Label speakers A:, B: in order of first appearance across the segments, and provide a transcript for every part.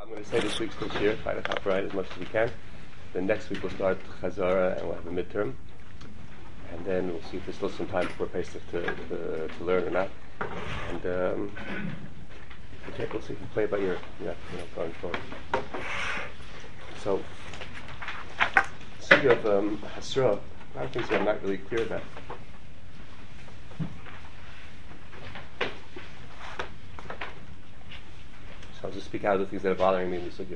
A: going to say this week's Shir, try to top right as much as we can. Then next week we'll start Chazara and we'll have a midterm. And then we'll see if there's still some time before Pesach to learn or not. And we'll see if we play it by ear, going forward. So, speaking of Hasra, a lot of things that I'm not really clear about. So I'll just speak out of the things that are bothering me in the sugya.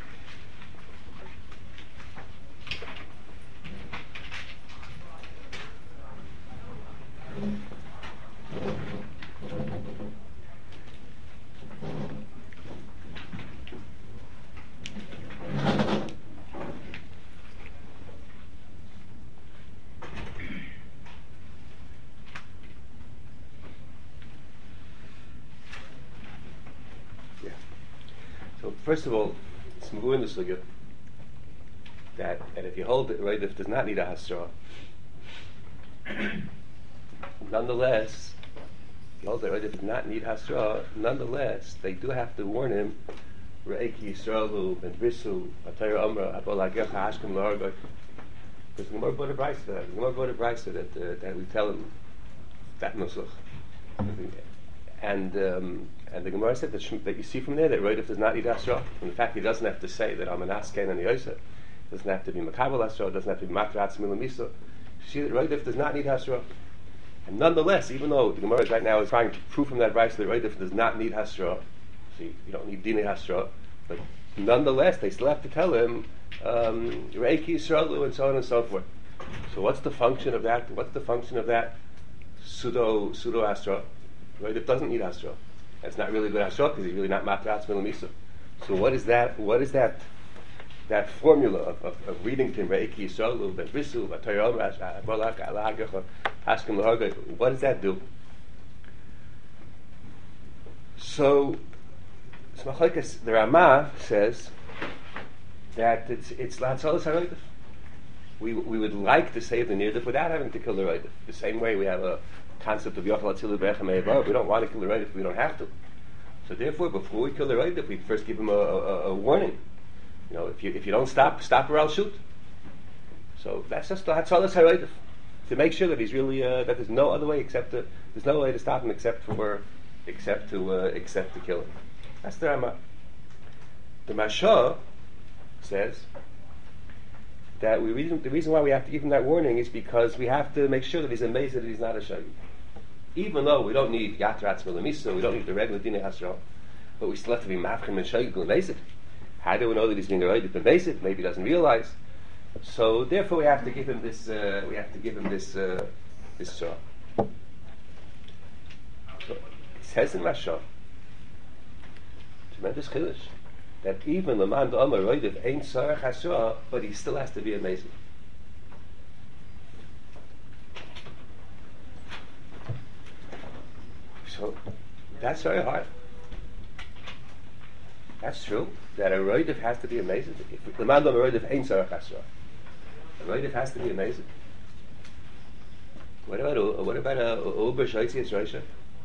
A: First of all, it's Magu in the sugya that if you hold it right, if does not need a hasra, nonetheless, if you hold it right, if it does not need hasra, nonetheless, they do have to warn him. Reiki Yisraelu and Brisu Atayra Amra Abolagech Hashkem Larga. Because the Gemara brought a brayso that we tell him that nusach. And the Gemara said that you see from there that Roidif does not need Asra. In fact, he doesn't have to say that I'm an Asken and the Yosef. Doesn't have to be Makabal Asra, doesn't have to be Matratz Milamisa. You see that Roidif does not need Asra. And nonetheless, even though the Gemara right now is trying to prove from that brayso that Roidif does not need Hasra, see, you don't need Dine Hasra, but nonetheless, they still have to tell him Reiki Yisraelu and so on and so forth. So what's the function of that? What's the function of that pseudo Asra? Roidif doesn't need Asra. It's not really good Asra because he's really not Matratz Milamisa. So what is that? What is that formula of reading to him Reiki Yisraelu, Brisu, Atayra Amra, Hashkem Larga? What does that do? So the Ramah says that it's Latzolas HaRoidif. We would like to save the Nirdif without having to kill the Roidif. The same way we have a concept of Yochel Atzilu Be'echem Eivar. We don't want to kill the Roidif if we don't have to. So therefore, before we kill the Roidif, we first give him a warning. If you don't stop or I'll shoot. So that's just Latzolas HaRoidif, to make sure that he's really that there's no other way there's no way to stop him except to kill him. That's the Ramah. The Mashah says that the reason why we have to give him that warning is because we have to make sure that he's amazed that he's not a shayid. Even though we don't need Yatratz Milamisa, we don't need the regular Dine Hasra, but we still have to be Mafchim and Shayid L'Mezid. How do we know that he's being a Roidif L'Mezid? Maybe he doesn't realize. So therefore we have to give him this Shah. So it says in Mashah, tremendous chiddush, that even the man Amar Roidif ain't Sarach Hasra, but he still has to be amazing. So that's very hard. That's true, that a Roidif has to be amazing. If the man Amar Roidif ain't Sarach Hasra, a Roidif has to be amazing. What about Uber Shaitzias Roisha?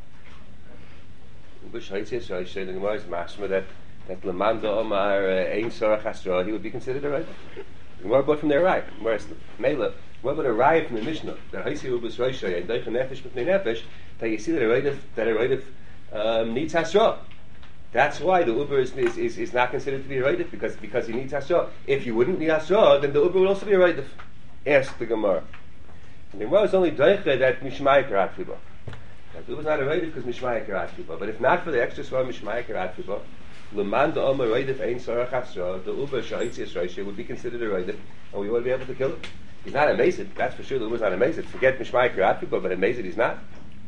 A: Uber Shaitzias Roisha, the Gemara is mashma that Lamanda Omar Ein Sarach Hasra, he would be considered a Roidif. The Gemara brought from their right. Whereas Mela, what about a riot from the Mishnah? That Haisi Ubus Roisha and Deicha Nefesh B'Pnei Nefesh, that you see that a Roidif needs Hasra. That's why the Uber is not considered to be a Roidif, because he needs Hasra. If you wouldn't need Hasra, then the Uber would also be a Roidif. Ask the Gemara. And the Gemara is only Deicha that Mishmai Karat Fiba. That Uber is not a Roidif because Mishmai Karat Fiba. But if not for the extra Svar Mishmai Karat Fiba, L'man da Omer Roidif Ein Sarach Hasra, the Uber Sha'itzias Roisha would be considered a Roidif, and we would be able to kill him. He's not amazed, that's for sure. The Uber's not amazed. Forget Mishmai Karat Fiba, but amazed he's not.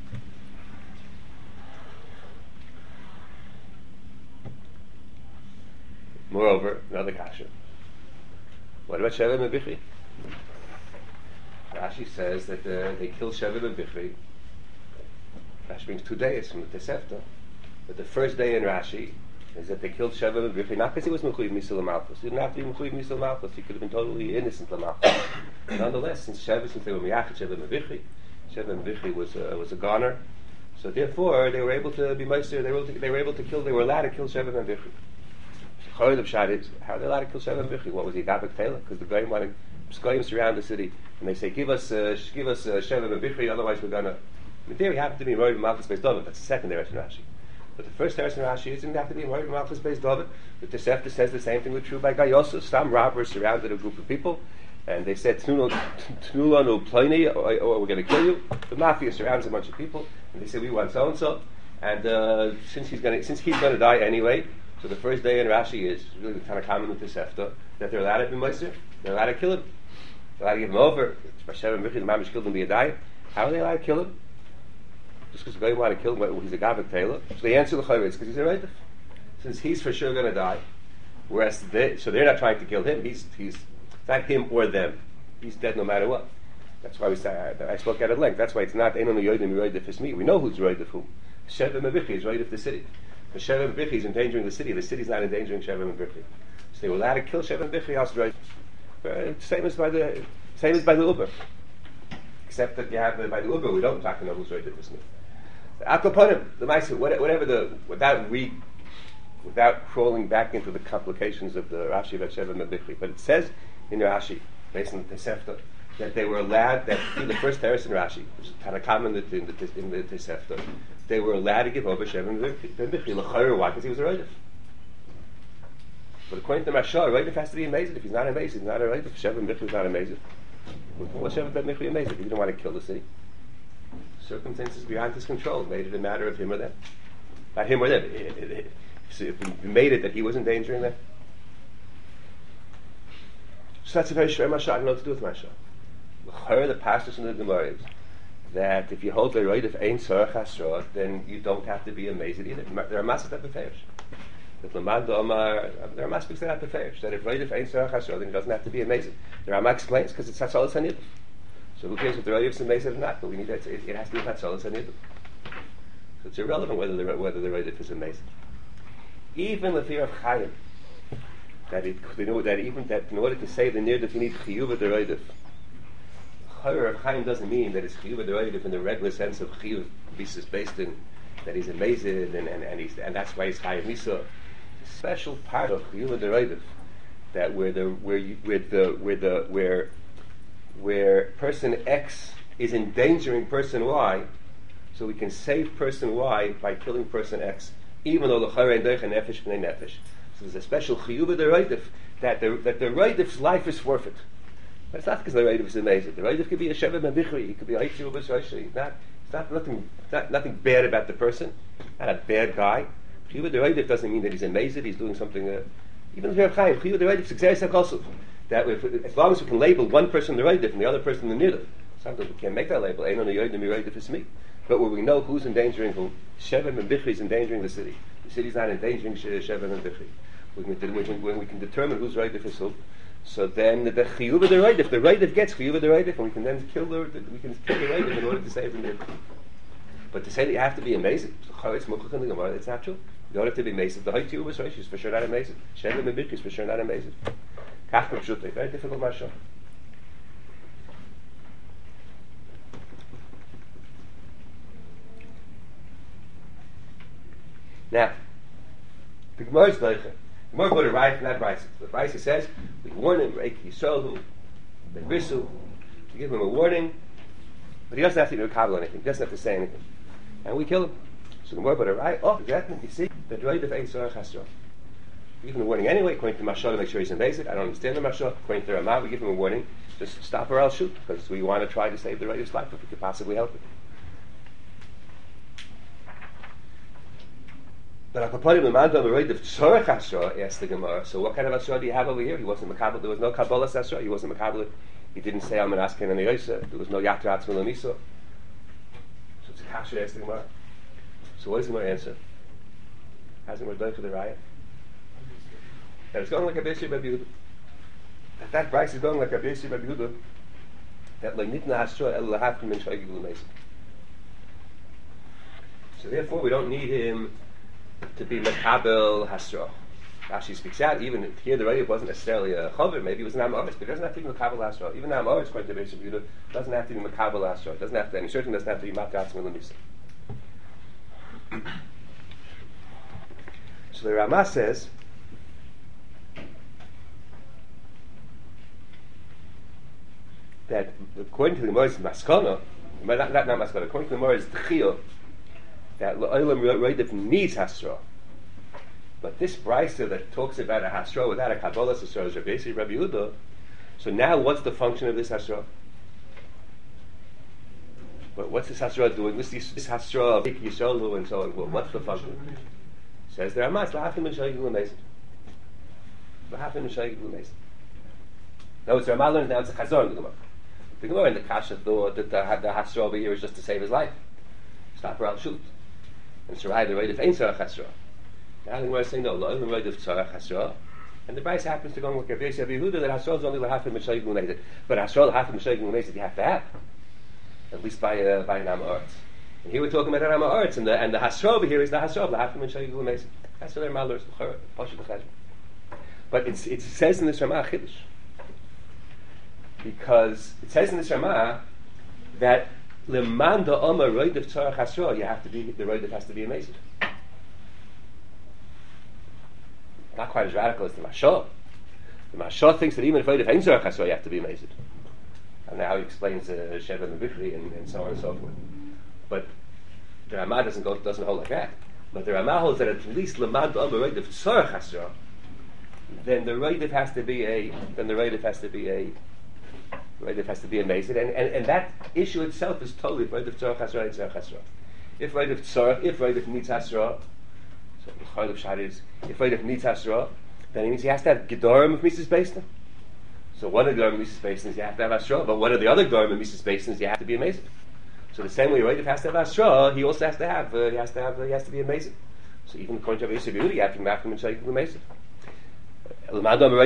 A: Moreover, another kasha. What about Sheva and Bichri? Rashi says that they killed Sheva and Bichri. Rashi brings 2 days from the Tosefta, but the first day in Rashi is that they killed Sheva and Bichri, not because he was Mechuyev Misal Malchus. He didn't have to be Mechuyev Misal Malchus. He could have been totally innocent Malchus. Nonetheless, since they were Miyachet Sheva and Bichri was a goner, so therefore they were able to be Meister. They were allowed to kill Sheva and Bichri. How are they allowed to kill Sheva Bichri? What was he, Gabak Taylor? Because the Goyim wanted Goyim surround the city, and they say, give us Sheva Bichri, otherwise we're going to... In theory, happen to be Moed Malchus Beis David. That's the second Teres in Rashi. But the first Teres in Rashi is didn't have to be Moed Malchus Beis David. The Tosefta says the same thing was true by Gayosus. Some robbers surrounded a group of people, and they said, Tnulanu Pliny, or we're going to kill you. The mafia surrounds a bunch of people, and they say, we want so-and-so. And since he's going to die anyway, so the first day in Rashi is really kind of common with the Tosefta, that they're allowed to be Meiser, they're allowed to kill him. They're allowed to give him over. Sheva Bichri, the Mamish killed him via. How are they allowed to kill him? Just because the guy wanted to kill him, he's a Gavak Taylor. So the answer to the Chayr is because he's a Reidif. Since he's for sure going to die, whereas they're not trying to kill him. It's not him or them. He's dead no matter what. That's why I spoke at length. That's why it's not Einon Yodim Reidif is me. We know who's Reidif whom. Sheva Bichri is Reidif the city. But Sheva Bichri is endangering the city. The city's not endangering Sheva Bichri. So they were allowed to kill Sheva Bichri. Also Reidif. Same as by the Uber. Except that you have by the Uber, we don't talk to know who's Reidif is me. Akoponim, the Maisa, without crawling back into the complications of the Rashi about Sheva Bichri, but it says in Rashi, based on the Tosefta, that they were allowed, that in the first Teres in Rashi, which is kind of common in the Tosefta, they were allowed to give over Sheva Bichri, l'chayr, why? Because he was a Reidif. But according to Mashal, Reidif has to be amazing. If he's not amazing, he's not a Reidif. Sheva Bichri is not amazing. What's Sheva Bichri amazing? He didn't want to kill the city. Circumstances beyond his control made it a matter of him or them. Not him or them. If we made it that he was endangering them. So that's a very shver mashal. I don't know what to do with mashal. The pastors in the Gemara is that if you hold the Reidif ein tzorach hasra, then you don't have to be amazed either. There are masses that beferish. There are masses that have beferish. That if Reidif ein tzorach hasra, then he doesn't have to be amazed. The Rama explains because it's Hatzalas Hanidus. So who cares if the Reidif is amazed or not? But we need that. It has to be Hatzalas Hanidus. So it's irrelevant whether the Reidif is amazed. Even the fear of Chayim, that in order to say the Nirdif you need Chiyuv the Reidif. Chayur of Chayim doesn't mean that it's Chiyuv the Reidif in the regular sense of Chiyuv Bisis based in that he's amazed and that's why he's Chayim Misa. A special part of Chiyuv the Reidif that where person X is endangering person Y, so we can save person Y by killing person X, even though the Chayur and Nefesh b'nei Nefesh. So there's a special Chiyuv the Reidif that the Reidif's life is forfeit. But it's not because the Reidif is amazing. The Reidif could be a Sheva Bichri. He could be a Haitzi Ubas Roshi. It's nothing bad about the person. Not a bad guy. Chiyuv the Reidif doesn't mean that he's amazed. He's doing something. Even if you're Chaim, Chiyuv the Reidif is Xeris HaKosov. That as long as we can label one person the Reidif and the other person the Nirdav. Sometimes we can't make that label. Ein on the Yodim Reidif is me. But where we know who's endangering whom, Sheva and Bichri is endangering the city. The city's not endangering Sheva and Bichri. When we can determine who's Reidif is who, so then the Chiyuv of the Reidif gets Chiyuv of the Reidif, and we can then kill the Reidif in order to save the Nirdav. But to say that you have to be amazing, it's not true. You don't have to be amazing. The Haiti Ubas Rosh is for sure not amazing. Sheva and Bichri is for sure not amazing. Very difficult mashal. Now, the Gemara is like the Gemara go to Raif, not Raisa. The Raisa says we warn him, Reiki Yisrael, Ben Brisu, we give him a warning, but he doesn't have to do a kabbalah anything. He doesn't have to say anything, and we kill him. So the Gemara go to Raif. Oh, exactly. You see, the Reidif ein tzorach hasra. We give him a warning anyway, according to Mashal, to make sure he's invasive. I don't understand the Mashal. According to Ramah, we give him a warning. Just stop or I'll shoot, because we want to try to save the Reidif's life if we could possibly help it. But Akaponim Lemanda Reidif Tzorach Asra, asked the Gemara. So what kind of Asra do you have over here? He wasn't Makabal. There was no Kabbalah Asra. He wasn't Makabal. He didn't say I'm an Asken and Yosa. There was no Yatra Atzma Lamisa. So it's a Kasha, asked the Gemara. So what does the Gemara answer? How's the Gemara done for the Raya? That it's going like a Beis Rabbi Yehuda. That price is going like a Beis Rabbi Yehuda. That like Nitna Asra El Lahavkim and Shaygig L'Meisa. So therefore we don't need him to be Makabel Hasra. Rashi speaks out, even here the Reidif wasn't necessarily a Chaver, maybe it was an Amoris, but it doesn't have to be Makabel Hasra. Even Amoris, according to Beis Yehuda, doesn't have to be Makabel Hasra. It doesn't have to, and certainly doesn't have to be Matat Milamisa. So the Ramah says that according to the Gemara's Maskana, not Maskana, according to the Gemara's Tchiyah, that L'olam Roidev needs Hasra. But this brisa that talks about a Hasra without a Kabbalah Hasra is basically Rabbi Yehuda. So now what's the function of this Hasra? But what's this Hasra doing? This Hasra of Yisraelu and so on. Well, what's the function? Says the Ramah, L'hafim and Shayik L'meisid. L'hafim and Shayik L'meisid. Now it's Ramah learns now it's a Chazor in the Gemara. The Gemara in the Kasha thought that the Hasra over here is just to save his life. Stop or I'll shoot. And Sarai the Roidev ain't Tzarech Hasra. Now the Gemara is saying no, L'olam Roidev Tzarech Hasra. And the Bryce happens to go with Rabbi Yehuda that Hasra is only L'hafim and Shayik L'meisid. But Hasra L'hafim and Shayik L'meisid you have to have. At least by an Amma Arts. And here we're talking about an Amma Arts, and the Hasra over here is the Hasra of L'hafim and Shayik L'meisid. That's what their Malur is. But it says in this Ramah Chiddush. Because it says in this Ramah that L'man da'ama Roidev Tzarech Hasra, the Roidev has to be amazing. Not quite as radical as the Mashah. The Mashah thinks that even if Roidev ain't Tzarech Hasra, you have to be amazing. And now he explains Sheva and Bichri and so on and so forth. But the Ramah doesn't hold like that. But the Ramah holds that at least L'man da'ama Roidev Tzarech Hasra, then the Roidev has to be amazing, and that issue itself is totally if Roidev Tzarech Hasra and Tzarech Hasra. If Roidev needs Hasra, so the Chaylev Shad is if Roidev needs Hasra, then it means he has to have Gedorim of Mrs. Basin. So one of the Gedorim of Mrs. Basin is you have to have Hasra, but one of the other Gedorim of Mrs. Basin is you have to be amazing. So the same way Roidev has to have Hasra, he also has to have he has to be amazing. So even according to Rabbi Yosef Yehuda, you have to be and Shaykh amazing. The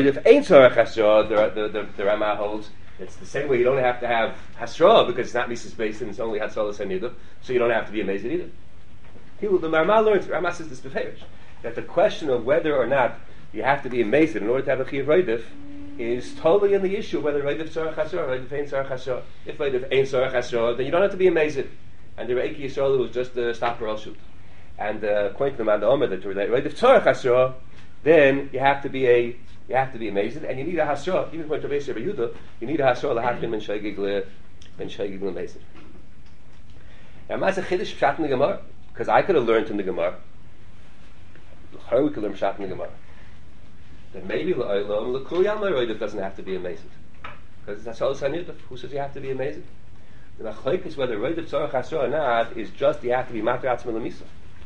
A: Ramah holds it's the same way you don't have to have Hasra because it's not Mrs. Basin, it's only Hatzalas Hanidah, so you don't have to be amazed either. The Ramah learns, Ramah says this beferish, that the question of whether or not you have to be amazed in order to have a Chiyav Roidev is totally in the issue of whether Roidev Tzarech Hasra or Roidev Ein Tzarech Hasra. If Roidev Ein Tzarech Hasra, then you don't have to be amazed. And the Reiki Yisrael was just the stopper al shoot. And according to the Man Omer that Roidev Tzarech Hasra, then you have to be amazed, and you need a Hasra. Even according to Rabbi Yehuda, you need a Hasra l'hafim and shaygig l'amazed. Now, Ma'aseh Chiddush pshat in the Gemara, because I could have learned in the Gemara. How we could learn pshat in the Gemara? That maybe l'olam l'kul yalma Roidev doesn't have to be amazed, because it's Hasra l'saniyudah. Who says you have to be amazed? The machlok is whether Roidev Tzarech Hasra or not is just you have to be mater atzma l'misa.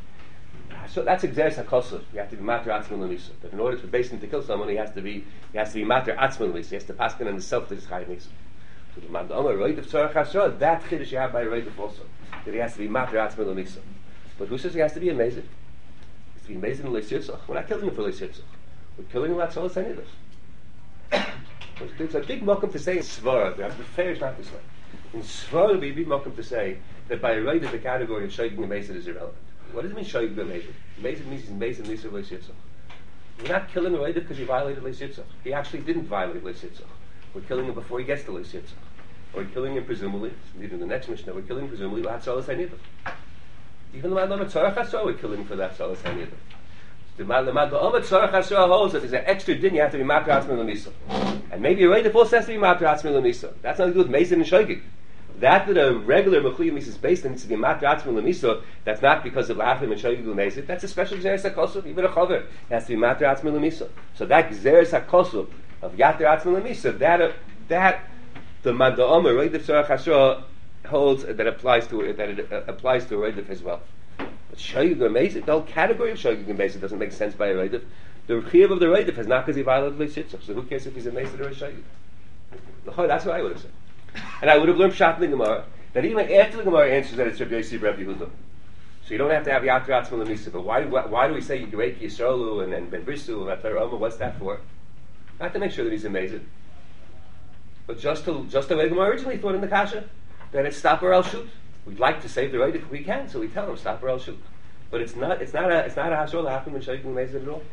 A: So that's Exeris HaKosov. You have to be mater atzma l'misa. But in order for Basin to kill someone, he has to be mater atzma l'misa. He has to pass on the self that is chayav misa. So the man Omer Roidev Tzarech Hasra, that chiddush you have by Roidev also, that he has to be mater atzma l'misa. But who says he has to be amazed? He has to be amazed in Leisitzach. We're not killing him for Leisitzach. We're killing him at Solas Hanidas. There's a big mokum to say in Svara. The fair is not this way. In Svara, there would be a big mokum to say that by Roidev the category of shayging amazed is irrelevant. What does it mean shayging amazed? Amazed means he's amazed in Lisa Leisitzach. We're not killing Roidev because he violated Leisitzach. He actually didn't violate Leisitzach. We're killing him before he gets to Leisitzach. Or we're killing him presumably, even the next Mishnah, we're killing him presumably L'hat Solas Hanidah. Even the Madlam Tzarech Hasra, we're killing him for that Solas Hanidah. The Madlam Tzarech Hasra holds that there's an extra din you have to be mater atzma l'misa. And maybe Roidev also has to be mater atzma l'misa. That's not to do with Mason and shayging. That a regular Mechuyah Mises based on to be mater atzma l'misa, that's not because of L'hafim and shayging l'meisid. That's a special Gzeres HaKosov. Even a Chaver has to be mater atzma l'misa. So that Gzeres HaKosov of Yater atzma l'misa, that the Manda Omer Roidev Tzarech Hasra holds that applies to Roidev as well. But shayging l'meisid, the whole category of shayging l'meisid doesn't make sense by a Roidev. The Chiyuv of the Roidev is not because he violated Leisitzach. So who cares if he's amazed or a shayging? That's what I would have said. And I would have learned pshat in the Gemara that even after the Gemara answers that it's Rabbi Yosef Rabbi Yehuda. So you don't have to have Yater Atzma l'misa. But why do we say Reiki Yisraelu and Ben Brisu and Atar Omer? What's that for? Not to make sure that he's amazing, but just the way the Gemara originally thought in the Kasha that it's stop or else shoot. We'd like to save the right if we can, so we tell him stop or else shoot. But it's not a Hasra l'hafim and shayging l'meisid at all.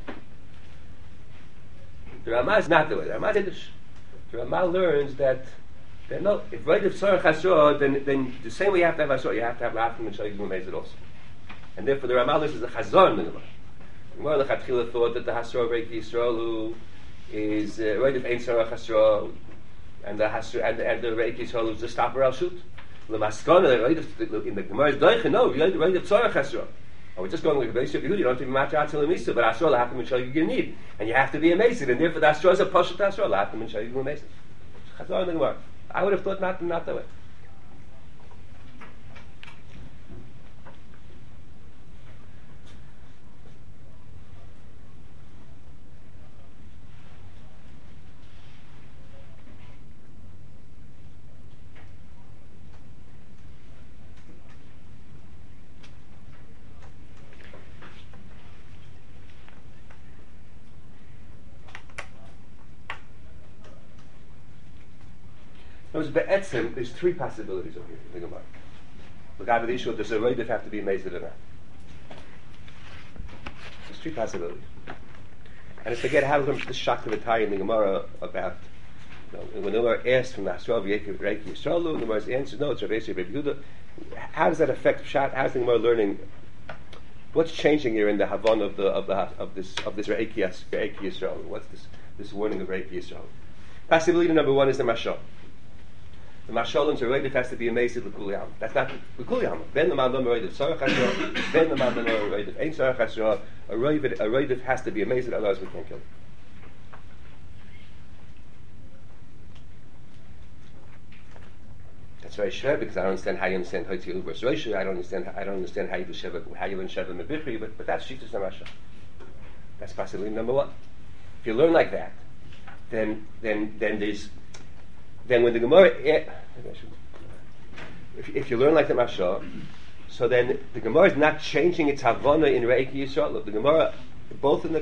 A: The Ramah is not the way. The Ramah Chiddush. The Ramah learns that. No, if Roidev Tzarech Hasra, then the same way you have to have Hasra, you have to have L'hafim and shayging l'meisid also. And therefore the Ramah is the Chazor in the Gemara. The Gemara L'chatchila thought that the Hasra of Reiki Yisrael is Roidev Ein Tzarech Hasra, and the Reiki Yisrael is the stopper al shoot. L'maskana, right? In the Gemara's Deichen, no, right of Tzorach Hasra. Oh, we're just going like a basic Yehudi. You don't have to be Matra Atzil Misa, but Hasra Lachim and Shal you need, and you have to be amazing, and therefore the Hasra is a Pashat Hasra Lachim and Shal you amazing. Chazar in the Gemara. I would have thought not that way. There's three possibilities over here. Think about it. Look out of the issue. Does a Reidiv have to be amazed or not? There's three possibilities. And it's to get how the shock of the tie in the Gemara about when they were asked from the Hasra Reiki Yisraelu, the Gemara's answer, no, it's Rav Yosef Rav Yehuda. How does that affect Pshat? How's the Gemara learning? What's changing here in the Havon of this Reiki Yisraelu? What's this warning of Reiki Yisraelu? Possibility number one is the Mashal. The Mashal and Reidif has to be amazed at L'Kuliyam. That's not L'Kuliyam. Ben the Mandam Reidif Sarach Hasra, Ben the Mandam Reidif Ein Sarach Hasra. A Reidif has to be amazed, otherwise we can't kill him. That's very shver because I don't understand how you understand Hoitzilu versus Rosh. I don't understand how you do Sheva, how you learn Sheva Mebichri, but that's Shittus Mashal. That's possibility number one. If you learn like that, then when the Gemara, if you learn like the Mashal, so then the Gemara is not changing its Havana in Reiki Yisrael. The Gemara, both in the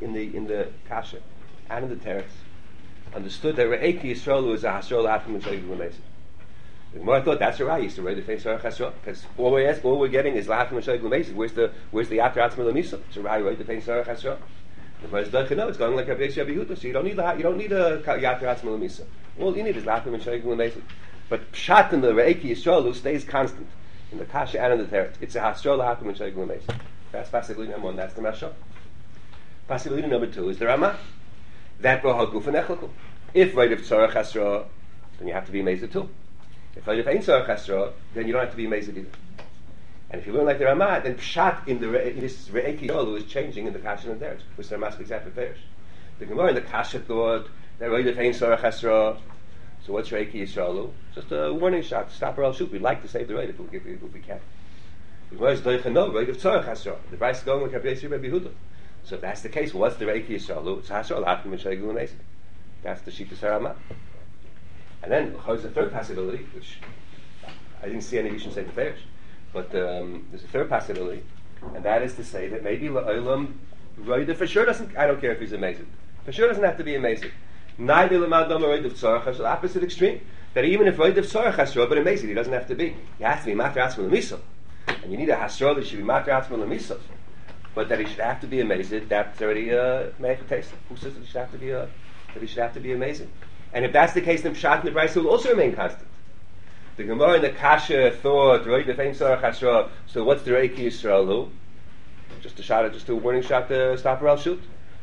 A: Kasha and in the Teretz, understood that Reiki Yisrael was a Hasra Lachim and Shayim L'Meisa. The Gemara thought that's right. Used to read the face Sarach Hasra because all we're getting is Lachim and Shayim L'Meisa. Where's the Yatra Atzma L'Misa? So right, read the face Sarach Hasra. The Gemara says, no, it's going like Rabbi Yehuda. So you don't need a Yatra Atzma L'Misa. All you need is Lachim and Shayim L'Meisa. But Pshat in the Reiki Yisrael stays constant in the Kasha and in the Teretz. It's a Hasra Lachim and Shayim L'Meisa. That's possibility number one. That's the Mashal. Possibility number two is the Ramah. That Bahaguf and Echelkum. If right of Tzorach Hasra, then you have to be amazed too. If right of Ein Tzorach Hasra, then you don't have to be amazed either. And if you learn like the Ramah, then Pshat in this Reiki Yisrael is changing in the Kasha and the Teretz, which the Ramah speaks after Perish. The Gemara in the Kasha thought that right of Ein Tzorach Hasra. So what's Reiki Yisraelu? Just a warning shot. Stop or else shoot. We'd like to save the right if we can. The Gemara is Doicha no right of Tzorach Hasra. The Bryce is going like Rabbi Yisrael Rabbi Yehuda. So if that's the case, what's the Reiki Yisraelu? It's Hasra Lachim and Shaygu and Esid. That's the Shita Sarama. And then there's a third possibility, which I didn't see any Rishon say the Ferish, but there's a third possibility, and that is to say that maybe La'olam Roida for sure doesn't. I don't care if he's amazing. For sure doesn't have to be amazing. Neither L'madam Roida of Tzorach Hasra, the opposite extreme. That even if Roida of Tzorach Hasra, but amazing, he doesn't have to be. He has to be Matra Atzma L'Misah, and you need a Hasra that should be Matra Atzma L'Misah. But that he should have to be amazing, that's already made for taste. Who says that he should have to be amazing? And if that's the case, then Pshat and the Bryce will also remain constant. The Gemara and the Kasha thought, right, the famous Sarach Hasra, so what's the Reiki Yisraelu? Just a warning shot to stop or else shoot.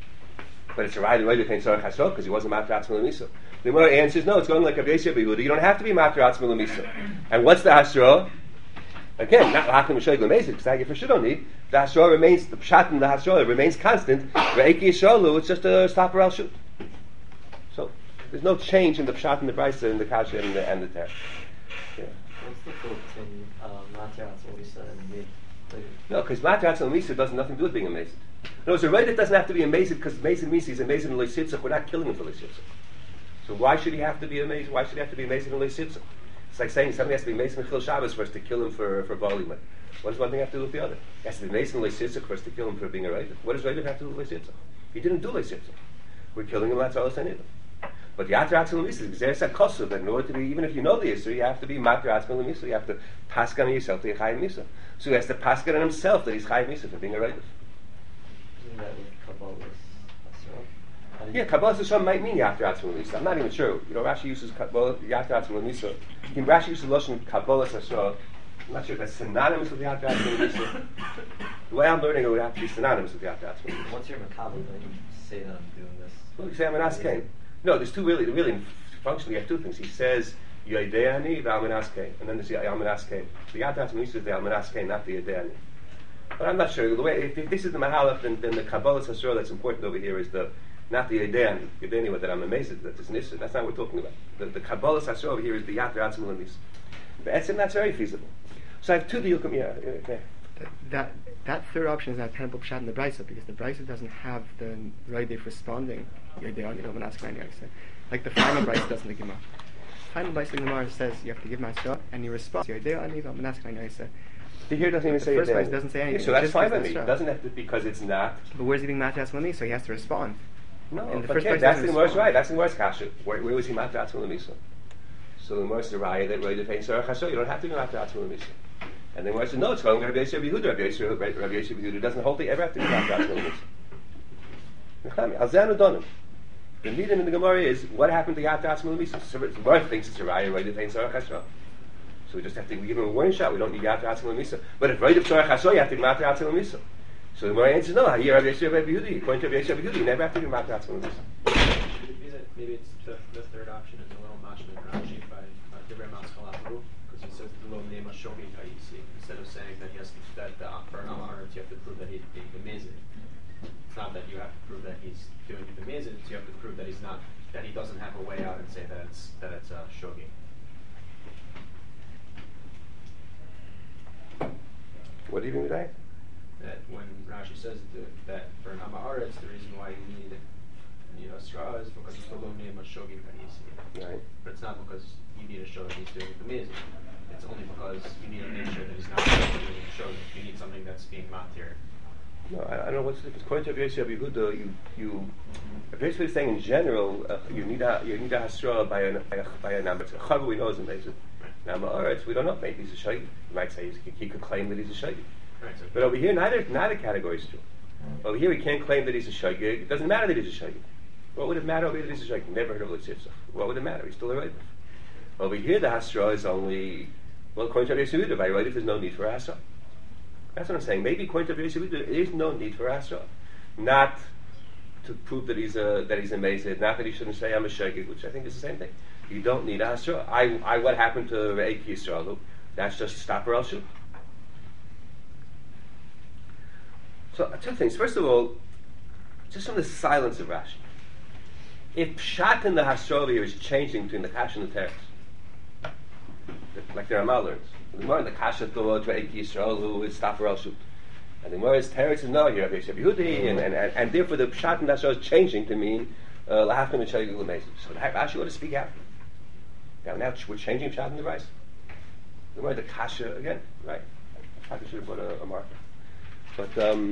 A: But it's a right, the famous Sarach Hasra, because he wasn't Matra Atzma L'Misa. The Gemara answers, no, it's going like a Yosef Yehuda. You don't have to be Matra Atzma L'Misa. And what's the Hasra? Again, not Lachim Shayg L'Meisa, because that you for sure don't need. The Hasra remains, the Pshat and the Hasra remains constant. Reiki Yisraelu, it's just a stop or else shoot. So, there's no change in the Pshat and the Brisa and the Kasha and the Ter. Yeah.
B: What's the difference between Matra Atzma L'Misa and Mid?
A: No, because Matra Atzma L'Misa does nothing to do with being amazing. No, so right, it doesn't have to be amazing because amazing Misa is amazing in Leisitzach. We're not killing him for Leisitzach. So why should he have to be amazing? Why should he have to be amazing in Leisitzach? It's like saying somebody has to be amazing in Chil Shabbos for us to kill him for Bali. What does one thing have to do with the other? He has to be amazing in Leisitzach for us to kill him for being a Reidiv. What does Reidiv have to do with Leisitzach? He didn't do Leisitzach. We're killing him, that's all it's anything. But the Yatra Atzma L'Misa is Gzeres HaKosov, that in order to be, even if you know the Yisur, you have to be Matra Atzma L'Misa. You have to paskan on yourself to be Chayim Misa. So he has to paskan on himself that he's Chayim Misa for being a Reidiv.
B: Isn't that with Kabbalah's Hasra?
A: Yeah, Kabbalah's Hasra might mean Yatra Atzma L'Misa. I'm not even sure. You know, Rashi uses Yatra Atzma L'Misa. Rashi uses Lashon Kabbalah's Hasra. I'm not sure if that's synonymous with Yatra Atzma L'Misa. The way I'm learning it would have to be synonymous with Yatra Atzma L'Misa.
B: What's your Makabel when you say that I'm doing this?
A: Well, you say I'm an Askein. No, there's two really functionally you have two things. He says Yodeani v'Almanaske, and then there's the Almanaske. The Yad Atzma is the Almanaske, not the Yodeani. But I'm not sure. The way if this is the Mahalach, then the Kabbalah Hasra that's important over here is not the Yodeani. Yodeani, that I'm amazed that it's an issue. That's not what we're talking about. The Kabbalah Hasra over here is the Yad Atzma L'Mis. That's very feasible. So I have two diukim. Yeah, okay.
C: That third option is not tenable pshat in the brisa, because the brisa doesn't have the Roidif responding. Like the final brisa doesn't the Gemara. Final brisa the Gemara says you have to give Masra, and you respond. Here
A: doesn't even say
C: the first brisa doesn't say anything.
A: So that's fine with me. It doesn't have to, because it's not.
C: But where's he being matras l'misa? So he has to respond.
A: No, but that's the Gemara's right. That's the Gemara's kasha. Where was he matras l'misa? So the Gemara's the raya that Roidif ain't sarach hasor. You don't have to be matras l'misa. And then when I said, no, it's going to Rabbi Yosef Yehuda. Rabbi Yosef Yehuda doesn't hold the ever have to be matras l'misa. Alzanu donim. The meeting in the Gemara is, what happened to Yad Atzma L'Misa? The Gemara thinks it's a raya, right? It ain't Sarach Hasra. So we just have to give him a warning shot. We don't need Yad Atzma L'Misa. But if right of Sarach Hasra, you have to be Yad Atzma L'Misa. So the Gemara answers, no, here Rabbi Yosef Yehuda. According to Rabbi Yosef Yehuda, you never have to be Yad Atzma L'Misa.
D: Maybe it's the third option is a little mashman Rashi by Divrei Mas Chalafu, because he says the little name of Shogi Kayisi, instead of saying that he has to, that for an Amar, you have to prove that he's amazing. It's not that you have to prove that he's doing it amazing. You have to prove that he's not, that he doesn't have a way out and say that it's shogi.
A: What do you mean by that?
D: That when Rashi says that for an Amaretz, the reason why you need Asra is because it's the low name of shogi Kanisi.
A: Right.
D: But it's not because you need to show that he's doing it amazing. It's only because you need to make sure that he's not doing it shogi. You need something that's being matir.
A: No, I don't know what's the difference. According to Rabbi Yosef Yehuda, you basically saying in general, you need a hasra by a number. Chavu we know is amazing. Now Ma'aretz we don't know. Maybe he's a shayid. You might say he could claim that he's a shayid.
D: Right, so
A: but over here, neither category is true. Over here, he can't claim that he's a shayid. It doesn't matter that he's a shayid. What would it matter over here that he's a shayid? Never heard of Litzivsach. What would it matter? He's still a rabbis. Over here, the hasra is only, well, according to Rabbi Yosef Yehuda, by right, there's no need for a hasra. That's what I'm saying. Maybe according to Rabbi Yosef Yehuda, there is no need for Asra. Not to prove that he's amazing, not that he shouldn't say I'm a shagig, which I think is the same thing. You don't need Asra. What happened to Reiki Yisraelu? That's just stop or I'll shoot. So two things. First of all, just from the silence of Rashi. If Pshat in the Hasra here is changing between the Kash and the Teretz, like the Ramah learns. The Gemara in the Kasha thought Reiki Yisrael who is Stafer Al Shut, and the Gemara's Teretz is no, you're Rabbi Yosef Yehudi, and therefore the Pshat in that is changing to mean Lahafim and Shagig L'Mezid. So the Rashi ought to speak out. Now we're changing Pshat in the Rice. The Gemara the Kasha again, right? I should have brought a marker, but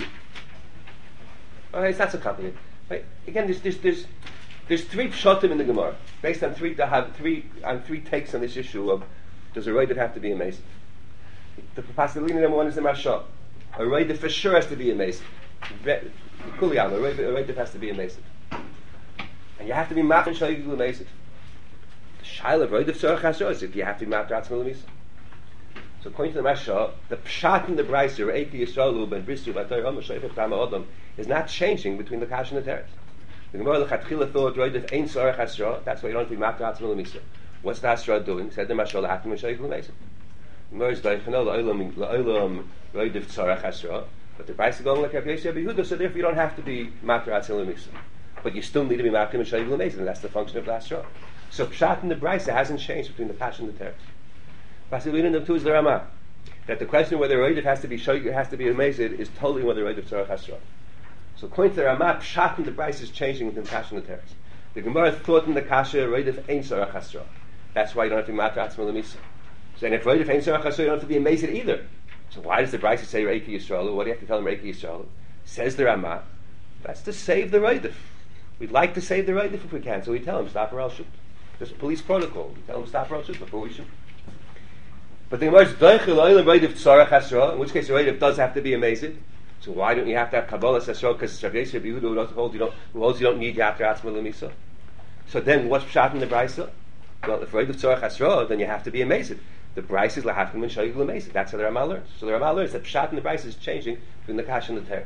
A: it's not so complicated. Right? Again, there's three Pshatim in the Gemara based on three takes on this issue of. Does a Roidev have to be amazing? The possibility number one is the Marsha. A Roidev for sure has to be amazing. Kuliyam, a Roidev has to be amazing. And you have to be Matan Shayigul amazing. The Shaila of Roidev Tzorach Hasra is if you have to be Matan Ratzma L'Misa. So according to the Marsha, the Pshat in the Braiser, Eiki Yisraelu, Ben Brisu, Vatay Rama, Shayfet Tama Odom, is not changing between the Kash and the Teretz. The Gemara L'Chatchila thought Roidev ain't Tzorach Hasra, that's why you don't have to be Matan Ratzma L'Misa. What's the Hasra doing? Said the Mashal Hakim and Shaykh L'Meisim. Gemara is Daichano L'Olam Roidev Tzarach Hasra, but the price is going like Rabbi Yosef Yehuda, so therefore you don't have to be Matar Atzil L'Meisim. But you still need to be Makim and Shaykh L'Meisim, and that's the function of the Hasra. So Pshat in the Brisa hasn't changed between the Pash and the Teretz. Possibly in the two is the Ramah. That the question whether Roidev has to be Shaykh, has to be L'Meisim is totally whether Roidev Tzarach Hasra. So according to the Ramah, Pshat in the Brisa is changing between the Pash and the Teretz. The Gemara thought in the Kasha, Roidev ain't Tzarach Hasra. That's why you don't have to be Matar Atzma L'Misa. So and if Roidev ain't Tzarach Hasra, you don't have to be amazed either. So why does the Brisa say Reiki Yisraelu? What do you have to tell him Reiki Yisraelu? Says the Ramah, that's to save the Roidev. We'd like to save the Roidev if we can, so we tell him stop or I'll shoot. There's a police protocol. We tell him stop or I'll shoot before we shoot. But the Gemara is Doichel Oilam Roidev Tzarach Hasra, in which case the Roidev does have to be amazed. So why don't you have to have Kabbalah Hasra? Because Rabbi Yosef Yehuda who holds you don't need Matar Atzma L'Misa. So then what's Pshat in the Brisa? Well, if Roidev Tzarach Hasra, then you have to be amazed. The Brisa is Lahafim and Shayigul amazed. That's how the Ramah learns. So the Ramah learns that Pshat in the Brisa is changing between the Kash and the Teretz.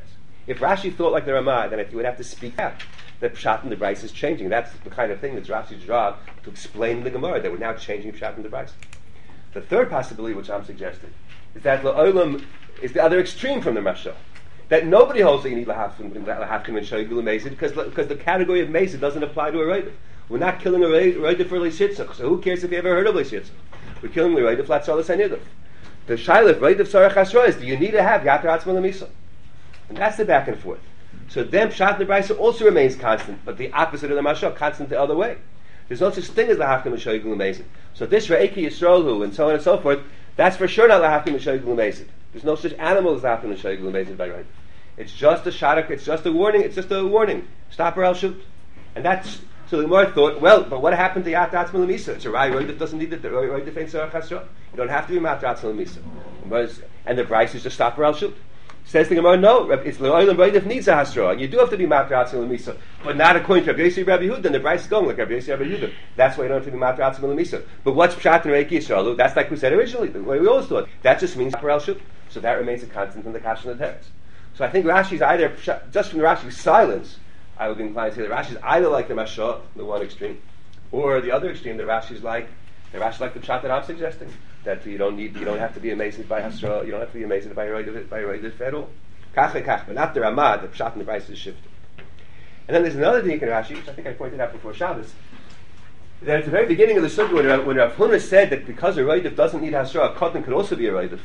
A: If Rashi thought like the Ramah, then he would have to speak out that Pshat in the Bryce is changing. That's the kind of thing that's Rashi's job to explain the Gemara, that we're now changing Pshat in the Bryce. The third possibility, which I'm suggesting, is that La'olam is the other extreme from the Mashal. That nobody holds that you need Lahafkim and Shoygul Mezid because the category of Mezid doesn't apply to a Reidah. We're not killing a Reidah for Leishitzach, so who cares if you ever heard of Leishitzach? We're killing the Reidah flat Salas Hanidov. The Shailif Reidah Sarach Hasra is, do you need to have Yatar Atzma Lamisa? And that's the back and forth. So then Pshat in the Brisa also remains constant, but the opposite of the Mashal, constant the other way. There's no such thing as Lahafkim and Shoygul Mezid. So this Re'eki Yisraelu and so on and so forth, that's for sure not Lahafkim and Shoygul Mezid. There's no such animal as Lahafkim and Shoygul Mezid by right. It's just a shadak, it's just a warning, Stop or I'll shoot. And that's, so the Gemara thought, well, but what happened to Yat Atzma Lamisa? It's a Rai that doesn't need the Rai defense Sarach Hasra. You don't have to be Mat Atzma Lamisa. And the Bryce is just stop or I'll shoot. Says the Gemara, no, it's L'olam Rai needs a Hasra, and you do have to be Mat Atzma Lamisa, but not according to Rabbi Yossi Rabbi Yehuda. The Bryce is going like Rabbi Yossi Rabbi Yehuda. That's why you don't have to be Mat Atzma Lamisa. But what's Pshat and Reiki Yisraelu? That's like we said originally, the way we always thought. That just means stop or I'll shoot. So that remains a constant in the Kash and the Teretz. So I think Rashi's either, just from the Rashi's silence, I would be inclined to say that Rashi's either like the Mashah, the one extreme, or the other extreme, that Rashi's like the Pshat that I'm suggesting, that you don't have to be amazed by Hasra, you don't have to be amazed by Yoidif at all. Kach, but not the Ramah, the Pshat and the Bryce is shifted. And then there's another thing in Rashi, which I think I pointed out before Shabbos, that at the very beginning of the Sugya, when Rav Huna said that because a Yoidif doesn't need Hasra, a Kotten could also be a Yoidif.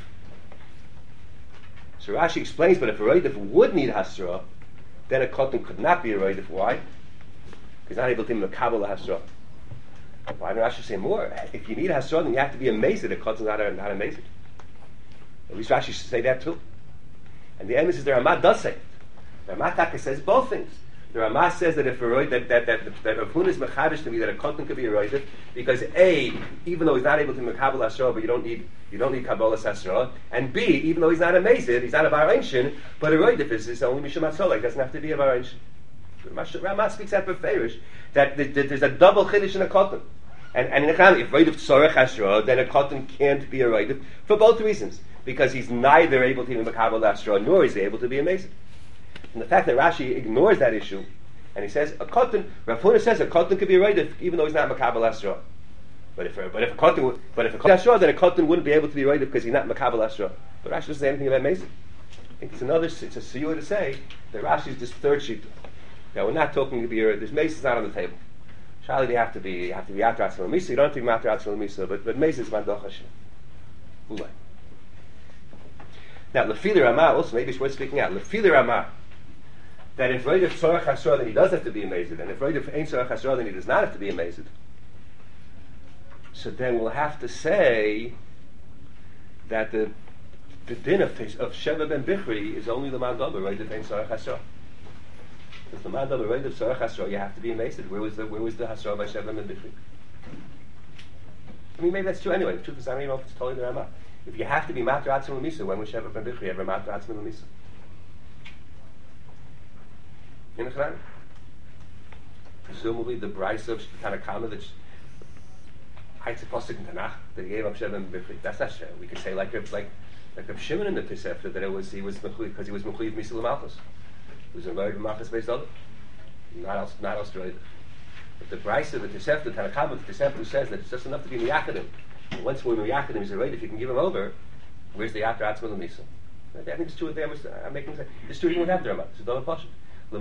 A: So Rashi explains, but if a Roidif would need Hasra, then a Kotten could not be a Roidif. Why? Because he's not able to be Mekabel Hasra. Why did Rashi say more? If you need Hasra, then you have to be amazed that a Kotten's not amazed. At least Rashi should say that too. And the emes is the Ramah does say it. The Ramah Taka says both things. The Ramah says that if a Roidif, that Rav Huna is Mechadish to me that a Kotten could be a Roidif, because A, even though he's not able to be Mekabel Hasra, but you don't need Kabbalas Hasra, and B, even though he's not amazed, he's not a Bar Einshin, but a Roidif is only Mishum Hatzolah, doesn't have to be a Bar Einshin. Ramah speaks out Beferish that there's a double Chiddush in a Kotten. And in a Cham, if Roidif Tzorech Hasra, then a Kotten can't be a Roidif, for both reasons. Because he's neither able to be Mekabel Hasra, nor is he able to be amazed. And the fact that Rashi ignores that issue, and he says, a Kotten, Rav Huna says a Kotten could be a Roidif, even though he's not Mekabel Hasra. But if a Kotten Hasra, then a Kotten wouldn't be able to be Roidif because he's not Mekabel Hasra. But Rashi doesn't say anything about Mezid. I think it's a siyur to say that Rashi is this third sheet. Now we're not talking to be there's Mezid not on the table. Shali, you have to be Atar Atzma Lamisa. You don't have to be Atar Atzma Lamisa, but Mezid is Mandoch Hashem. Ulay. Now Lefili Ramah also, maybe it's worth speaking out. Lefili Ramah, that if Roidif Tzorech Hasra, then he does have to be amazed, and if Roidif Ein Tzorech Hasra, then he does not have to be amazed. So then we'll have to say that the din of Sheva ben Bichri is only the Mandaba, Roidif Ein Tzorech Hasra. Because the Mandaba, Roidif Tzorech Hasra, you have to be amazed. Where was the Hasra by Sheva ben Bichri? I mean, maybe that's true anyway. The truth is, I don't even know if it's totally the Ramah. If you have to be Matar Atzma Lamisa, when was Sheva ben Bichri ever Matar Atzma Lamisa? You know, presumably the Bryce of Tanakama that Haitz Apostle in Tanakh that he gave up Sheva ben Bichri. That's not Sheva. We could say like Shimon in the Tosefta that he was because he was Mechuyev Misal Malchus. He was a very Malchus based on not Australia. But the Bryce of the Tosefta Tanakama, the Tosefta says that it's just enough to be Miyachadim. Once we're Miyachadim, he's already. If you can give him over, where's the Atar Atzma Lamisa? I think it's true with them. I'm making sense. It's true even without the Ramah. It's a double portion.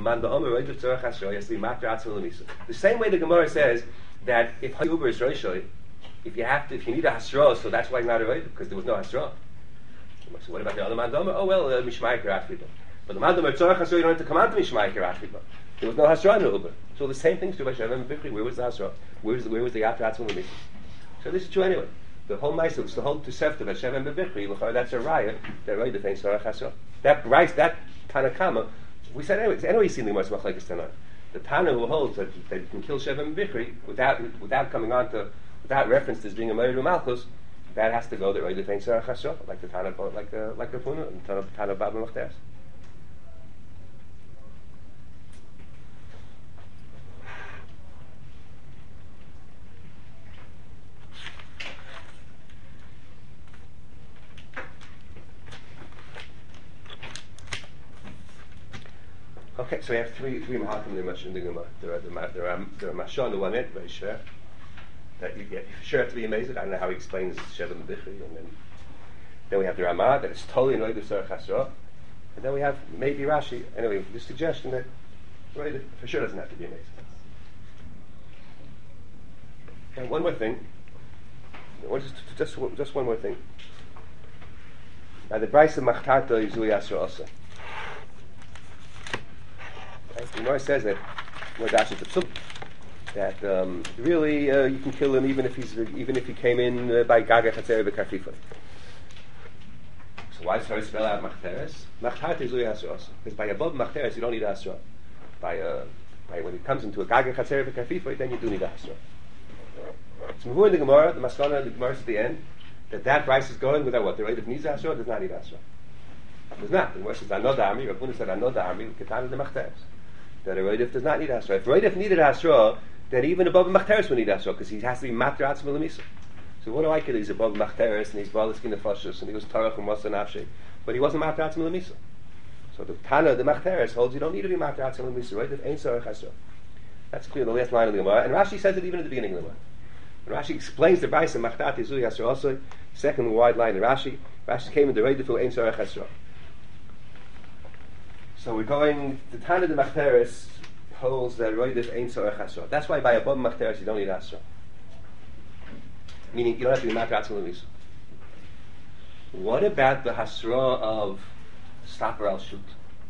A: The same way the Gemara says that if Hayuber is Roshoi, if you need a Hasra, so that's why he's not a Roidah, because there was no Hasra. So what about the other Mandama? Oh well, Mishmaik Rachliba. But the Mandama Tzorach Hasra, you don't have to come out to Mishmaik Rachliba. There was no Hasra in the Uber. So the same thing's true by Sheva ben Bichri. Where was the Hasra? Where was the Atar Atzma Lamisa? So this is true anyway. The whole Ma'aseh, the whole Tosefta that Sheva ben Bichri, that's a raya that Roidah ain't Tzorach Hasra. That Bryce, that Tanakama. We said anyway you've seen the Gemara's Machlekes tonight. The Tana who holds that you can kill Sheva ben Bichri without coming on to without reference to as being a Meir Malchus, that has to go that Roidif Ein Tzorech Hasra, like the Tana like the Puna and Tana Bab Machtes. Okay, so we have three mahakim in the Gemara. There are Masha on the one end, very sure, that you sure have to be amazed. I don't know how he explains Shem Bichri, and then we have the Ramah that is totally annoyed with Sarah Chasra, and then we have maybe Rashi. Anyway, the suggestion that right for sure doesn't have to be amazed. And one more thing, just one more thing. Now the Brisa Machtarta is Zui Asra also. The Gemara says that really you can kill him even if he came in by Gaga Chatzer B'Karfifa. So why does Torah spell out Machteres? Machtarta is Zui Asra also. Because by above Machteres you don't need Asra. By when it comes into a Gaga Chatzer B'Karfifa, then you do need Asra. So before in the Gemara, the Maskana, the Gemara is at the end, that price is going without what? The right of needs Asra does not need Asra. Does not. The Gemara says another army, Rav Huna said another army, Ketana the Machteres. That a Roidif does not need Asra. If Roidif needed Asra, then even above Machteres would need Asra, because he has to be Matra Atzma L'Misa. So what do I kill? He's above Machteres, and he's Baliskin the Fashus, and he was Tarach and Masa Nafshe, but he wasn't Matra Atzma L'Misa. So the Tana, the Machteres, holds you don't need to be Matra Atzma L'Misa. Roidif ain't Sarach Asra. That's clear in the last line of the Gemara, and Rashi says it even at the beginning of the Gemara. And Rashi explains the Brisa Machtati Zui Asra also, second wide line in Rashi. Rashi came in the Roidif ain't Sarach Asra. So we're going, the Tana the Machteres holds that Roidif ain't Sarach Asra. That's why by above Machteres you don't need Asra. Meaning you don't have to be Matra Atzma L'Misa. What about the Hasra of Staper al Shut?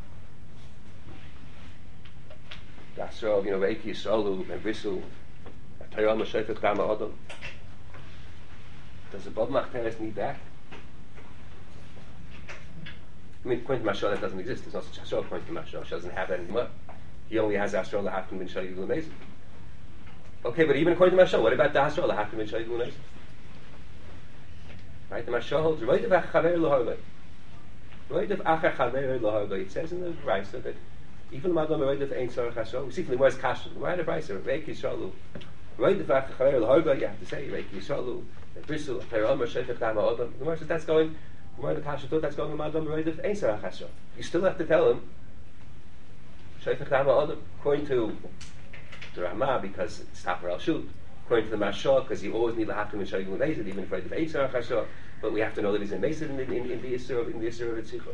A: The Hasra of, Reiki Yisraelu and Brisu, Torah Mashayfet Dama Adam. Does above Machteres need that? I mean, according to Mashal, that doesn't exist. There's no such Hasra according to Mashal. She doesn't have that anymore. He only has Hasra L'Hafkim Ben Shayid L'Mezid. Okay, but even according to Mashal, what about the Hasra L'Hafkim Ben Shayid L'Mezid? Right, the Mashal holds Roidav Achaver L'Harvei. Roidav Achaver L'Harvei. It says in the Brisa that even the Madam Roidav ain't Sarach Hasra. We see from the words Kashan. Why the Brisa? Reiki Yisraelu. Roidav Achaver L'Harvei. You have to say Reiki Yisraelu. Brisul Torah Mashayfet Dama Adam. The Gemara says that's going. Where the Kasha thought that's going to Madam Roidav ain't Sarach Hasra. You still have to tell him Shayfet Dama Adam according to the Ramah because it's Taper al Shut. According to the Mashal, because you always need to have to Mishayim L'Mezid, even if Roidav ain't Sarach Hasra. But we have to know that he's amazed in the Yisur of Etzicha.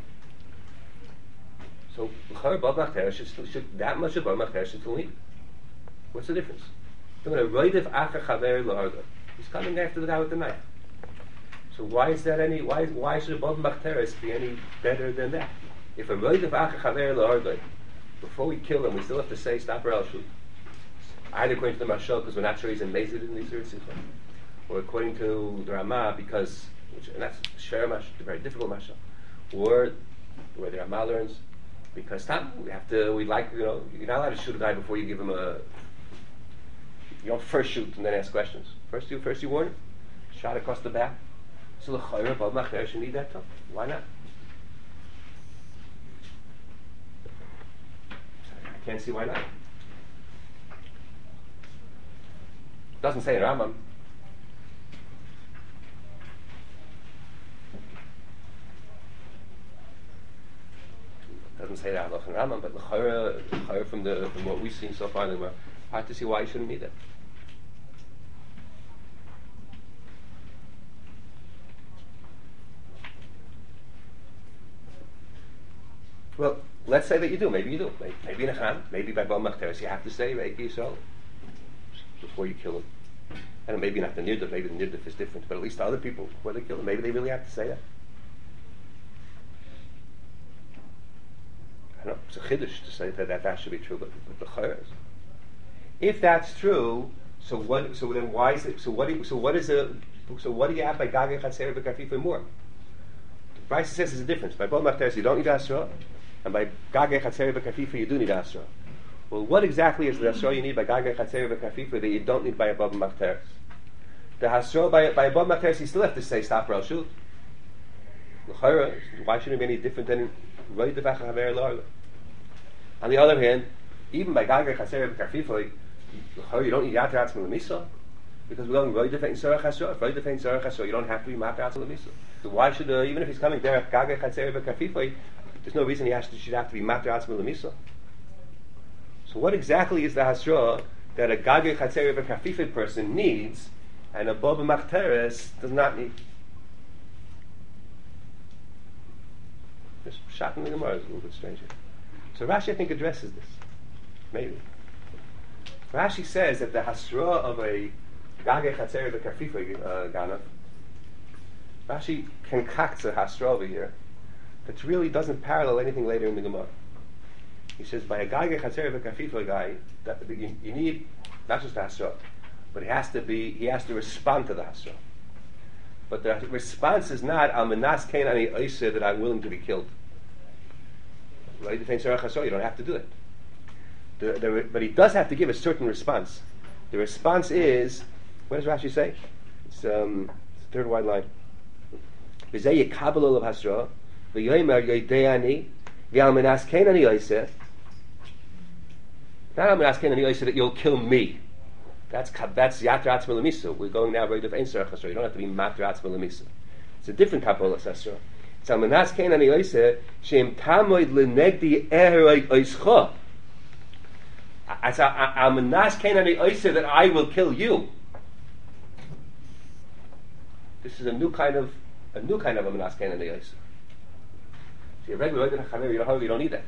A: So above Machteres should that much above Machteres should still need. What's the difference? Roidav Acha Chaver L'Harda. He's coming after the guy with the knife. So why is that any? Why should above Machteres be any better than that? If a Roidav Acha Chaver L'Harda, before we kill him, we still have to say Staper al Shut. Either according to the Mashal, because we're not sure he's amazed in the Yisur Etzicha, or according to the Ramah, because and that's Shver Mash, a very difficult Mashal, or where the Ramah learns, because you're not allowed to shoot a guy before you give him you don't first shoot and then ask questions. First you warn him, shot across the back. So the Chayr above Machteres should need that too. Why not? I can't see why not. Doesn't say in Rambam. Doesn't say that in Rambam, but the Chayr from what we've seen so far, we're hard to see why you shouldn't need it. Well, let's say that you do. Maybe you do. Maybe in a Chan, maybe by Bal Machteres, you have to say Reiki Yisrael before you kill him. And maybe not the Nirdif, maybe the Nirdif is different, but at least other people, before they kill him, maybe they really have to say that. I don't know, it's a chiddush to say that should be true, but the Chayr is. If that's true, so then why is it? So what do you have by Gagei Chatzer B'Karfifa more? The Brisa says there's a difference. By Bal Machteres you don't need Asra, and by Gagei Chatzer B'Karfifa you do need Asra. Well, what exactly is the Hasra you need by Gagei Chatzer B'Karfifa that you don't need by above Machteres? The Hasra by above Machteres you still have to say Staper al Shut. Why shouldn't it be any different than Roidav Acha Chaver L'Harda? On the other hand, even by Gagei Chatzer B'Karfifa you don't need Yatra Atzma L'Misa, because we're going Roidav ain't Sarach Hasra. If Roidav ain't Sarach Hasra, you don't have to be Matra Atzma L'Misa. So why should even if he's coming there at Gagei Chatzer B'Karfifa, there's no reason should have to be Matra Atzma L'Misa. So what exactly is the Hasra that a Gagir Chatzeri V'Kafifid person needs and a Boba Machteres does not need? This shot in the Gemara is a little bit strange here. So Rashi, I think, addresses this. Maybe. Rashi says that the Hasra of a Gagir Chatzeri V'Kafifid Ganav, Rashi concocts a Hasra over here that really doesn't parallel anything later in the Gemara. He says, by a Gagir Chatzeri V'Kafifid guy, that you need not just the Hasra, but he has to respond to the Hasra. But the response is not, Al Menas Kain Ani Oiseh, that I'm willing to be killed. Right? You don't have to do it. But he does have to give a certain response. The response is, what does Rashi say? It's the third wide line. V'zeh yekabel olav Hasra, v'yomer yodei ani, v'al Menas Kain Ani Oiseh. Not Al Menas Kain Ani Oiseh that you'll kill me. That's Yatra Atzma L'Misa. We're going now right of Ein Sarach Hasra. You don't have to be Matra Atzma L'Misa. It's a different Kabbalah Hasra. It's Al Menas Kain Ani Oiseh Shem Tamoid L'Negdi Eheroi Oischa. It's Al Menas Kain Ani Oiseh that I will kill you. This is a new kind of Al Menas Kain Ani Oiseh. So you're regular you don't need that.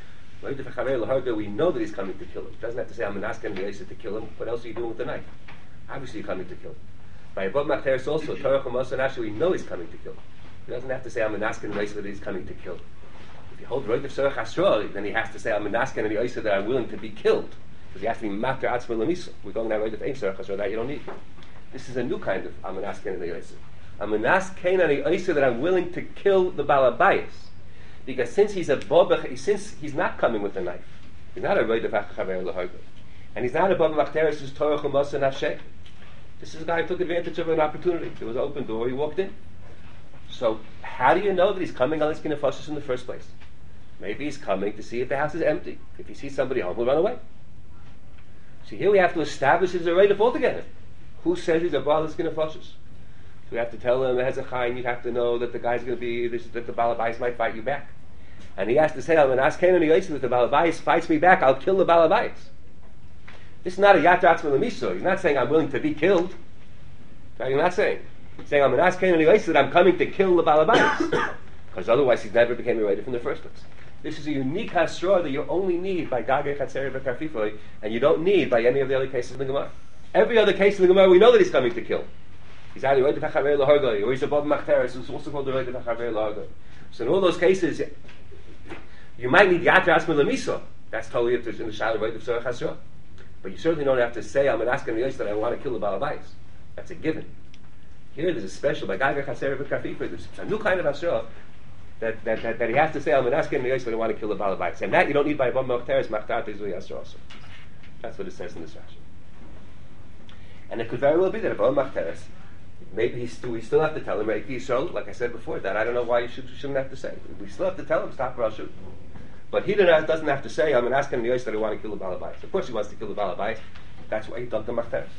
A: We know that he's coming to kill him. He doesn't have to say, I'm asking the to kill him. What else are you doing with the knife? Obviously, you're coming to kill him. By above Machteres also, Torah Chamos and Asher, we know he's coming to kill him. He doesn't have to say, I'm asking the that he's coming to kill him. If you hold Roid of Sarach Hasra, then he has to say, I'm asking the that I'm willing to be killed. Because he has to be Matra Atzma L'Misa. We're going now Roid of Ein Sarach Hasra, that you don't need. This is a new kind of I'm asking the Oiseh. I'm asking the that I'm willing to kill the Balabayas. Because since he's since he's not coming with a knife, he's not a Roidev HaChaver L'Hargo, and he's not a Baba Machteres who's Torah Chumas and Nafsheh. This is a guy who took advantage of an opportunity. There was an open door, he walked in. So how do you know that he's coming on Liskin Nefashos in the first place? Maybe he's coming to see if the house is empty. If he sees somebody home, he'll run away. So here we have to establish his Roidev altogether. Who says he's a Baal Liskin Nefashos? So we have to tell him, as a chayin, you have to know that the guy's going to be, that the Balabais might fight you back. And he has to say, I'm an askein and if the Balabais fights me back, I'll kill the Balabais. This is not a Yatra Atzma L'Misa. He's not saying I'm willing to be killed. He's not saying. He's saying I'm an askein and that I'm coming to kill the Balabais. Because otherwise he never became a Roidev in the first place. This is a unique Hasra that you only need by Gagir Chatzeri V'Kafifoi, and you don't need by any of the other cases in the Gemara. Every other case in the Gemara we know that he's coming to kill. He's either Roidev HaChaver L'Hargo, or he's above Machteres, who's also called the Roidev HaChaver L'Hargo. So in all those cases, you might need Yatra Atzma L'Misa. That's totally in the Shaila Roidev Sarach Hasra. But you certainly don't have to say, I'm an asking that I want to kill the Balabais. That's a given. Here there's a special, by Gagir Chatzeri V'Kafifoi, there's a new kind of Hasra that he has to say, I'm an asking that I want to kill the Balabais. And that you don't need by above Machteres, Machtat Izui Hasra also. That's what it says in this Rashi. And it could very well be that above Machteres, maybe we still have to tell him, Reiki Yisrael, like I said before, that I don't know why you shouldn't have to say. We still have to tell him, stop Rashi. But he doesn't have to say, I'm asking the that I want to kill the Balabais. Of course he wants to kill the Balabais. That's why he dumped the Machteres.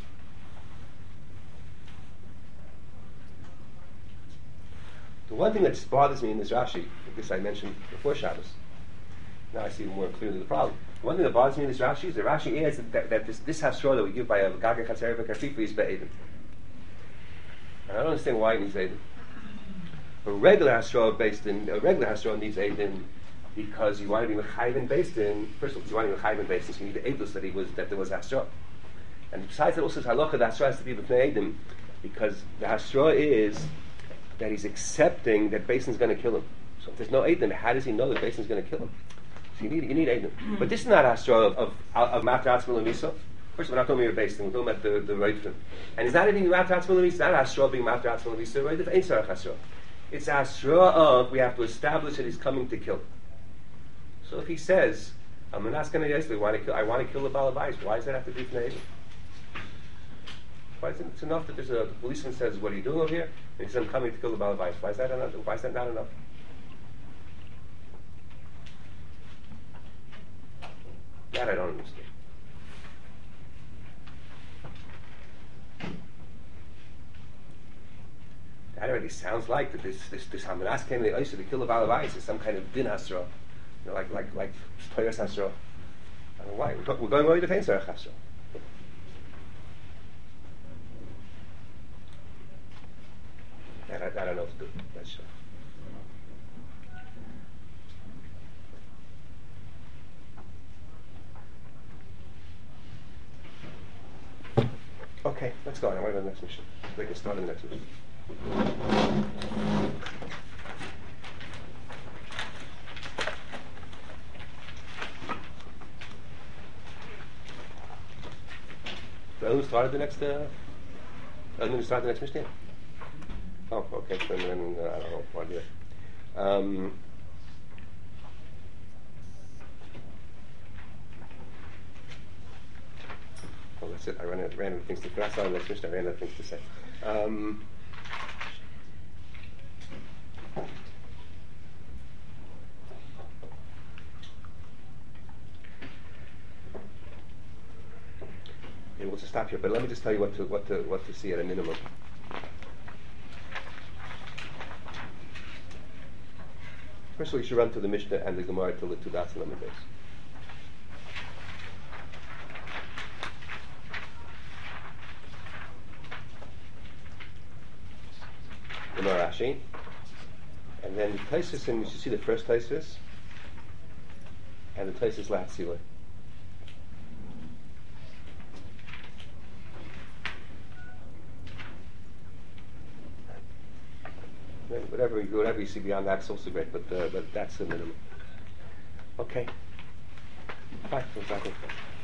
A: The one thing that just bothers me in this Rashi, this I mentioned before Shabbos, now I see more clearly the problem. The one thing that bothers me in this Rashi is the Rashi adds that this Hasra that we give by a Gagir Chatzeri V'Kafifoi is Be'edim. And I don't understand why it needs Edim. A regular Hasra needs Edim because you want to be Mechayven based in. First of all, you want to be Mechayven based in, so you need the Edus that there was Hasra. And besides that, also Halacha, the Hasra has to be B'fnei Edim because the Hasra is that he's accepting that Basin's going to kill him. So if there's no Edim, how does he know that Basin's going to kill him? So you need Edim. But this is not Hasra of Matra Atzma L'Misa. First, we're not talking about Basin, we're talking about the Roidev. And it's not anything Matra Atzma L'Misa, it's not Hasra being Matra Atzma L'Misa, Roidev ain't Sarach Hasra. It's Hasra of, we have to establish that he's coming to kill. So if he says, I'm not going to I want to kill the Balabais, why does that have to be Fnei Edim? Why is it? It's enough that there's a policeman says, what are you doing over here? And he says, I'm coming to kill the Balabais. Why is that not enough? That I don't understand. That already sounds like that this Hamanas came to the to kill the Balabais is some kind of din Hasra. Like Toyas Hasra. Why? We're going away to Fein Sarach Hasra. I don't know what to do. That's sure. Okay, let's go on. I want to go to the next mission. We can start on the next mission. Who started the next? Who started the next mission? Oh, okay. So then I don't know what to do. Well, that's it. I ran out of things to. That's all the next mission. I ran out of things to say. Okay, we'll just stop here. But let me just tell you what to see at a minimum. First of all, you should run to the Mishnah and the Gemara till the two dots on the base. Gemara Rashi, and then Taisus, and you should see the first Taisus and the Taisus Latzila. Whatever you see beyond that's also great, but that's the minimum. Okay. Bye.